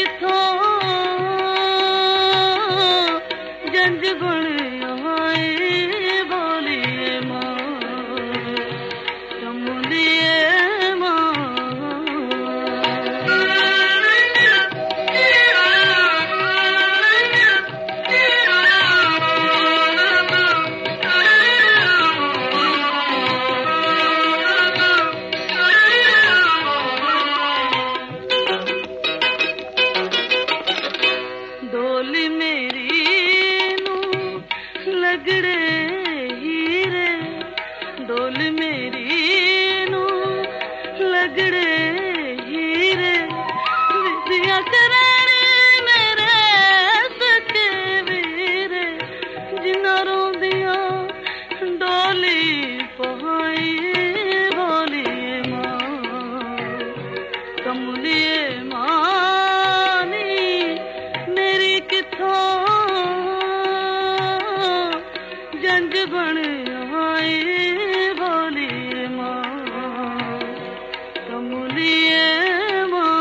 किथों जंज बन आए बोलिए मां कमलिए मां। डोली मेरी नू लगड़े हीरे, डोली मेरी नू लगड़े हीरे, विधिया करने मेरे सके वीरे, जिन्ना रोंदिया डोली पहाई बोलिए मां कमलिए मां नी मेरी किथों जंज बन आए बोलिए मां कमलिए मां।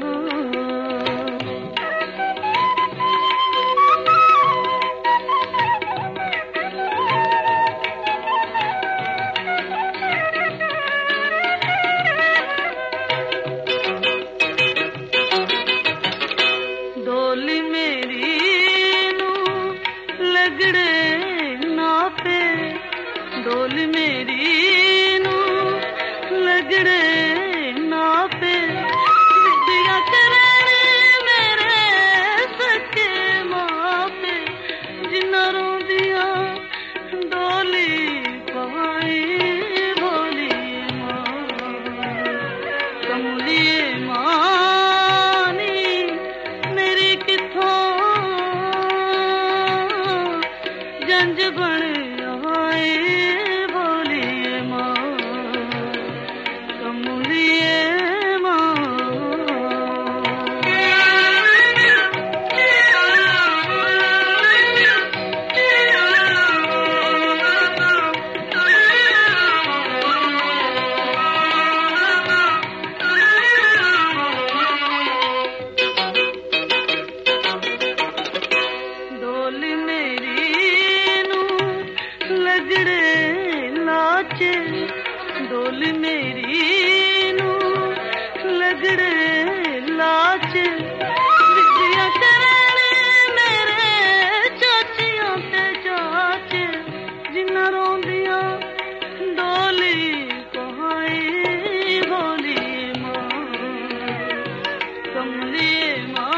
डोली मेरी नू लगड़े नापे, डोली मेरी नू लगड़े नापे, विधिया करने मेरे सके मापे, जिन्ना रोंदिया डोली पहाई बोलिए मां कमलिए मां नी मेरी किथों जंज बन आए बोलिए मां कमलिए मां। डोली मेरी नू लगड़े नाचे, डोली मेरी नू लगड़े नाचे, विधिया करने मेरे चाचियां ते चाचे, जिन्ना रोंदिया डोली पहाई बोलिए मां कमलिए मां।